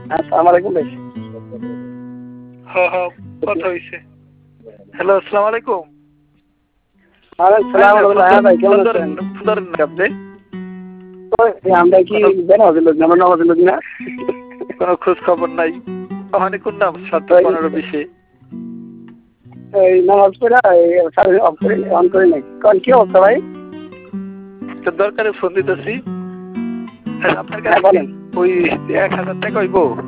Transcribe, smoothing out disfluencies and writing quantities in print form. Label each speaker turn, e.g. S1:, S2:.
S1: আসসালামু আলাইকুম ভাই।
S2: হ্যাঁ হ্যাঁ কথা হইছে। হ্যালো, আসসালামু আলাইকুম।
S1: ওয়ালাইকুম সালাম রাহমাতুল্লাহ। হ্যাঁ ভাই, কেমন আছেন?
S2: আপনি
S1: আমরা কি বেনামাজি লোক না? আমরা নামাজি লোক না।
S2: কোনো খোঁজ খবর নাই। ওখানে কোন নাম 7-15-20
S1: এই নামাজ পড়া সারা অফ করে অন করে নাই। কোন কি অবস্থা ভাই?
S2: তো দরকারে ফোন দিতেছি। আপনার
S1: হ্যাঁ
S2: কাছে
S1: বলেন।
S2: ওই 1000 টাকা হইব?